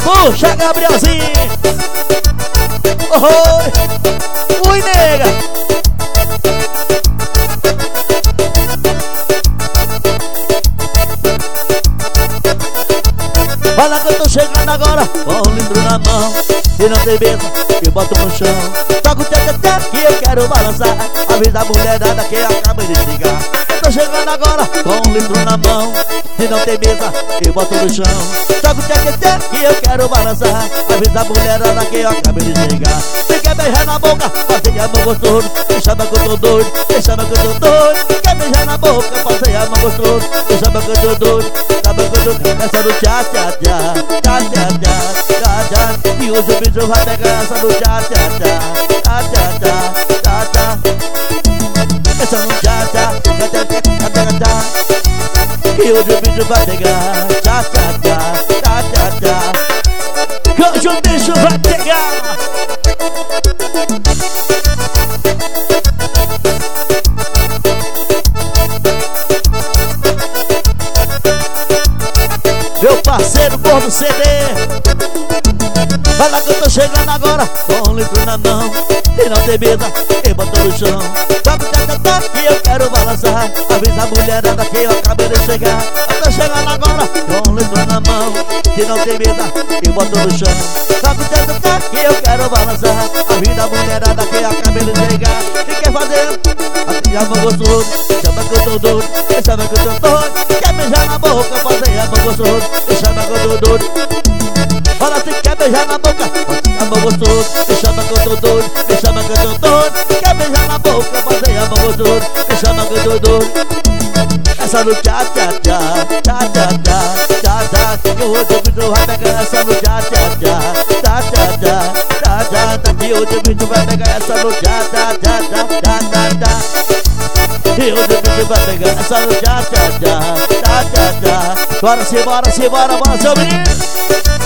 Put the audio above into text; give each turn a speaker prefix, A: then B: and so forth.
A: Puxa, Gabrielzinho. Oi, oi, nega. Olha que eu tô chegando agora com um litro na mão. E não tem medo, que boto no chão. Toco o tchê-tchê-tchê que eu quero balançar. Avisa a mulherada que acaba de chegar. Tô chegando agora com um litro na mão. E não tem mesa, eu boto no chão. Toco o tchê-tchê-tchê que eu quero balançar. Avisa a mulherada que eu acabei de chegar. Se quer beijar na boca, passei a mão gostoso. Me chama que eu tô doido, me chama que eu tô doido. Quer beijar na boca, passei a mão gostoso. Me chama que eu tô doido, chama que eu tô doido. Essa no tchá-tchá-tchá, tchá-tchá-tchá, tchá-tchá. E hoje o bicho vai pegar essa no tchá-tchá-tchá, tchá-tchá-tchá, tchá-tchá. Essa no tchá-tchá, tchá-tchá-tchá-tchá. E hoje o bicho vai pegar tchá-tchá-tchá, tchá-tchá-tchá. Que hoje o bicho vai pegar. Meu parceiro Gordo CD. Vai lá que eu tô chegando agora com um litro na mão. E não tem mesa, eu boto no chão. Toco tchá-tchá-tchá que eu quero balançar. Avisa a mulherada que eu acabei de chegar. Eu tô chegando agora com um litro na mão. E não tem mesa, eu boto no chão. Toco tchá-tchá-tchá que eu quero balançar. Avisa a mulherada que eu acabei de chegar. E quer fazer? Aqui a mão gostoso. Chama que eu tô doido, chama que eu tô doido. Quer beijar na boca, fazer a mão gostoso. Chama que eu tô doido. Fala se quer beijar na boca, a mão gostoso. Me chama que eu tô doido, me chama que eu tô doido. Quer beijar na boca, fazer a mão gostoso. Me chama que eu tô doido. Essa no tchá-tchá-tchá, tchá-tchá-tchá, tchá-tchá. Que hoje o bicho vai pegar essa no tchá-tchá-tchá, tchá-tchá-tchá, tchá-tchá. Que hoje o bicho vai pegar essa no tchá-tchá-tchá, tchá-tchá-tchá. E hoje o bicho vai pegar essa no tchá-tchá-tchá, tchá-tchá-tchá. Bora, simbora, simbora, bora, seu menino.